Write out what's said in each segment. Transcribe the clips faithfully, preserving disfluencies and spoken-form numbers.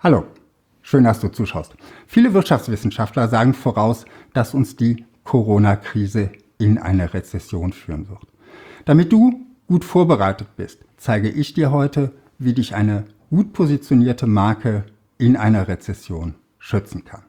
Hallo, schön, dass du zuschaust. Viele Wirtschaftswissenschaftler sagen voraus, dass uns die Corona-Krise in eine Rezession führen wird. Damit du gut vorbereitet bist, zeige ich dir heute, wie dich eine gut positionierte Marke in einer Rezession schützen kann.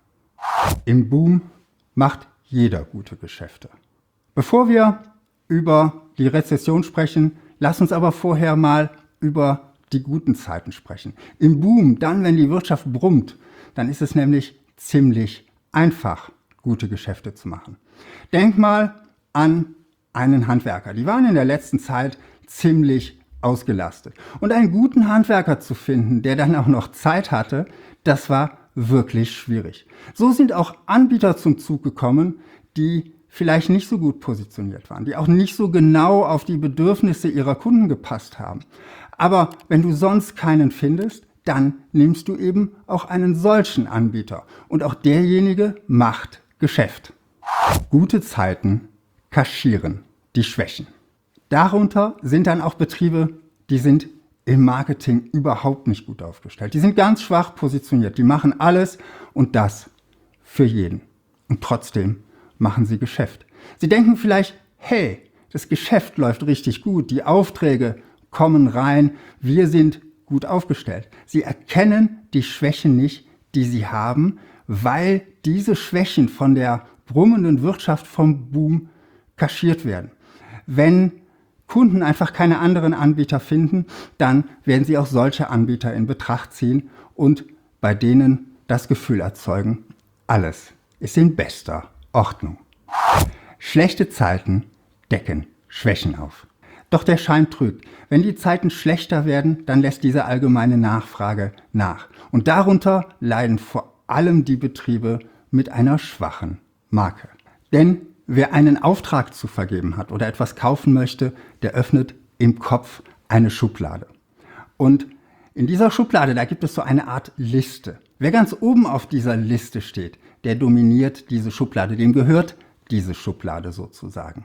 Im Boom macht jeder gute Geschäfte. Bevor wir über die Rezession sprechen, lass uns aber vorher mal über die guten Zeiten sprechen. Im Boom, dann wenn die Wirtschaft brummt, dann ist es nämlich ziemlich einfach, gute Geschäfte zu machen. Denk mal an einen Handwerker. Die waren in der letzten Zeit ziemlich ausgelastet. Und einen guten Handwerker zu finden, der dann auch noch Zeit hatte, das war wirklich schwierig. So sind auch Anbieter zum Zug gekommen, die vielleicht nicht so gut positioniert waren, die auch nicht so genau auf die Bedürfnisse ihrer Kunden gepasst haben. Aber wenn du sonst keinen findest, dann nimmst du eben auch einen solchen Anbieter. Und auch derjenige macht Geschäft. Gute Zeiten kaschieren die Schwächen. Darunter sind dann auch Betriebe, die sind im Marketing überhaupt nicht gut aufgestellt. Die sind ganz schwach positioniert. Die machen alles und das für jeden. Und trotzdem machen sie Geschäft. Sie denken vielleicht, hey, das Geschäft läuft richtig gut, die Aufträge kommen rein, wir sind gut aufgestellt. Sie erkennen die Schwächen nicht, die sie haben, weil diese Schwächen von der brummenden Wirtschaft vom Boom kaschiert werden. Wenn Kunden einfach keine anderen Anbieter finden, dann werden sie auch solche Anbieter in Betracht ziehen und bei denen das Gefühl erzeugen, alles ist in bester Ordnung. Schlechte Zeiten decken Schwächen auf. Doch der Schein trügt. Wenn die Zeiten schlechter werden, dann lässt diese allgemeine Nachfrage nach. Und darunter leiden vor allem die Betriebe mit einer schwachen Marke. Denn wer einen Auftrag zu vergeben hat oder etwas kaufen möchte, der öffnet im Kopf eine Schublade. Und in dieser Schublade, da gibt es so eine Art Liste. Wer ganz oben auf dieser Liste steht, der dominiert diese Schublade, dem gehört diese Schublade sozusagen.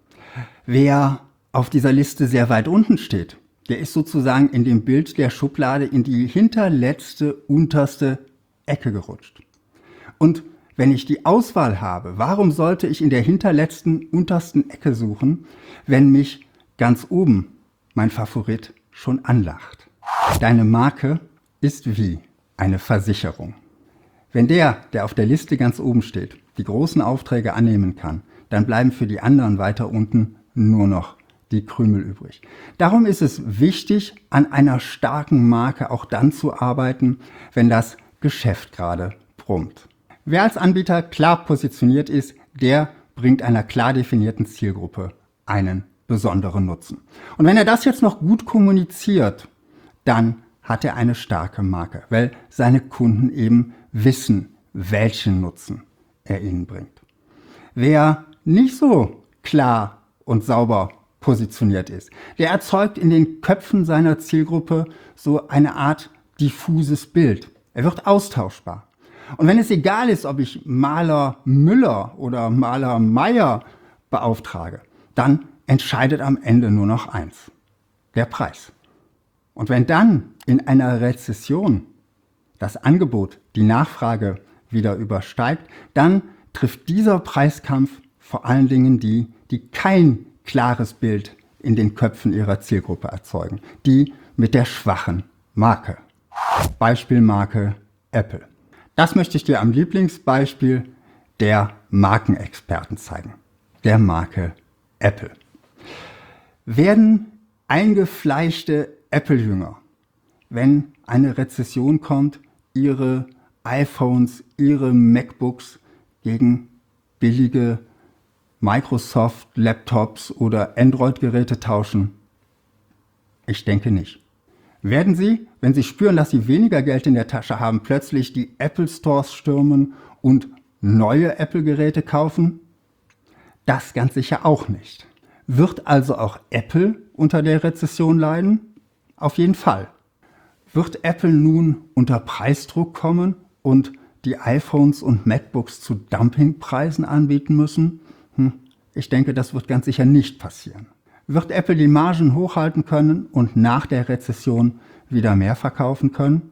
Wer auf dieser Liste sehr weit unten steht, der ist sozusagen in dem Bild der Schublade in die hinterletzte, unterste Ecke gerutscht. Und wenn ich die Auswahl habe, warum sollte ich in der hinterletzten, untersten Ecke suchen, wenn mich ganz oben mein Favorit schon anlacht? Deine Marke ist wie eine Versicherung. Wenn der, der auf der Liste ganz oben steht, die großen Aufträge annehmen kann, dann bleiben für die anderen weiter unten nur noch die Krümel übrig. Darum ist es wichtig, an einer starken Marke auch dann zu arbeiten, wenn das Geschäft gerade brummt. Wer als Anbieter klar positioniert ist, der bringt einer klar definierten Zielgruppe einen besonderen Nutzen. Und wenn er das jetzt noch gut kommuniziert, dann hat er eine starke Marke, weil seine Kunden eben wissen, welchen Nutzen er ihnen bringt. Wer nicht so klar und sauber positioniert ist, der erzeugt in den Köpfen seiner Zielgruppe so eine Art diffuses Bild. Er wird austauschbar. Und wenn es egal ist, ob ich Maler Müller oder Maler Meier beauftrage, dann entscheidet am Ende nur noch eins: der Preis. Und wenn dann in einer Rezession das Angebot die Nachfrage wieder übersteigt, dann trifft dieser Preiskampf vor allen Dingen die, die kein klares Bild in den Köpfen ihrer Zielgruppe erzeugen, die mit der schwachen Marke. Beispielmarke Apple. Das möchte ich dir am Lieblingsbeispiel der Markenexperten zeigen, der Marke Apple. Werden eingefleischte Apple-Jünger, wenn eine Rezession kommt, ihre iPhones, ihre MacBooks gegen billige Microsoft-Laptops oder Android-Geräte tauschen? Ich denke nicht. Werden sie, wenn sie spüren, dass sie weniger Geld in der Tasche haben, plötzlich die Apple Stores stürmen und neue Apple-Geräte kaufen? Das ganz sicher auch nicht. Wird also auch Apple unter der Rezession leiden? Auf jeden Fall. Wird Apple nun unter Preisdruck kommen und die iPhones und MacBooks zu Dumpingpreisen anbieten müssen? Hm, ich denke, das wird ganz sicher nicht passieren. Wird Apple die Margen hochhalten können und nach der Rezession wieder mehr verkaufen können?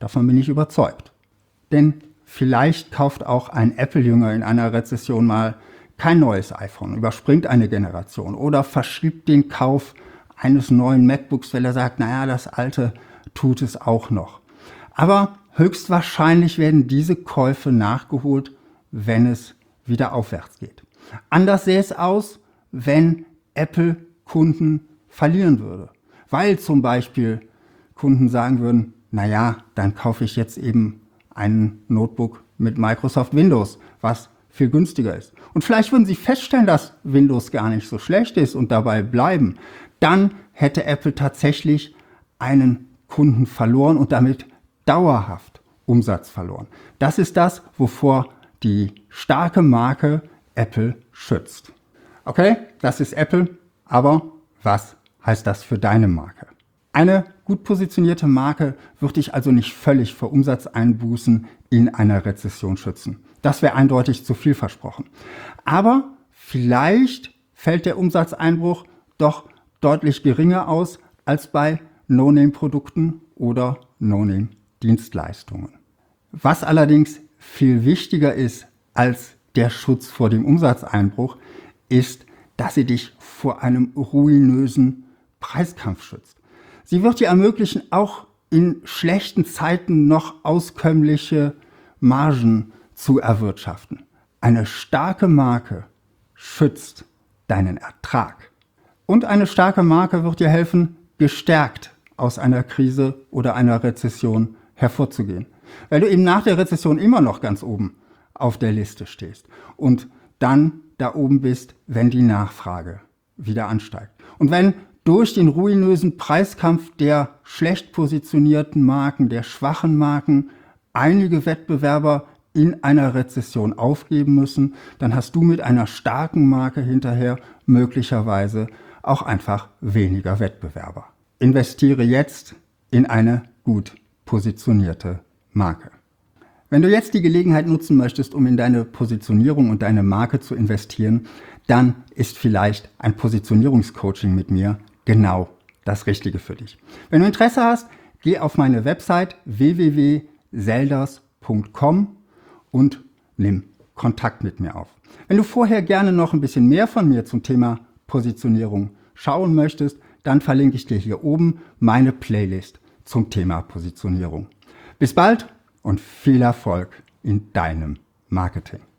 Davon bin ich überzeugt. Denn vielleicht kauft auch ein Apple-Jünger in einer Rezession mal kein neues iPhone, überspringt eine Generation oder verschiebt den Kauf eines neuen MacBooks, weil er sagt, naja, das alte tut es auch noch. Aber höchstwahrscheinlich werden diese Käufe nachgeholt, wenn es wieder aufwärts geht. Anders sähe es aus, wenn Apple Kunden verlieren würde. Weil zum Beispiel Kunden sagen würden, naja, dann kaufe ich jetzt eben ein Notebook mit Microsoft Windows, was viel günstiger ist. Und vielleicht würden sie feststellen, dass Windows gar nicht so schlecht ist und dabei bleiben. Dann hätte Apple tatsächlich einen Kunden verloren und damit dauerhaft Umsatz verloren. Das ist das, wovor die starke Marke Apple schützt. Okay, das ist Apple, aber was heißt das für deine Marke? Eine gut positionierte Marke wird dich also nicht völlig vor Umsatzeinbußen in einer Rezession schützen. Das wäre eindeutig zu viel versprochen. Aber vielleicht fällt der Umsatzeinbruch doch deutlich geringer aus als bei No-Name-Produkten oder No-Name-Dienstleistungen. Was allerdings viel wichtiger ist als der Schutz vor dem Umsatzeinbruch, ist, dass sie dich vor einem ruinösen Preiskampf schützt. Sie wird dir ermöglichen, auch in schlechten Zeiten noch auskömmliche Margen zu erwirtschaften. Eine starke Marke schützt deinen Ertrag. Und eine starke Marke wird dir helfen, gestärkt aus einer Krise oder einer Rezession hervorzugehen. Weil du eben nach der Rezession immer noch ganz oben auf der Liste stehst und dann da oben bist, wenn die Nachfrage wieder ansteigt. Und wenn durch den ruinösen Preiskampf der schlecht positionierten Marken, der schwachen Marken, einige Wettbewerber in einer Rezession aufgeben müssen, dann hast du mit einer starken Marke hinterher möglicherweise auch einfach weniger Wettbewerber. Investiere jetzt in eine gut positionierte Marke. Wenn du jetzt die Gelegenheit nutzen möchtest, um in deine Positionierung und deine Marke zu investieren, dann ist vielleicht ein Positionierungscoaching mit mir genau das Richtige für dich. Wenn du Interesse hast, geh auf meine Website w w w punkt selders punkt com und nimm Kontakt mit mir auf. Wenn du vorher gerne noch ein bisschen mehr von mir zum Thema Positionierung schauen möchtest, dann verlinke ich dir hier oben meine Playlist zum Thema Positionierung. Bis bald und viel Erfolg in deinem Marketing.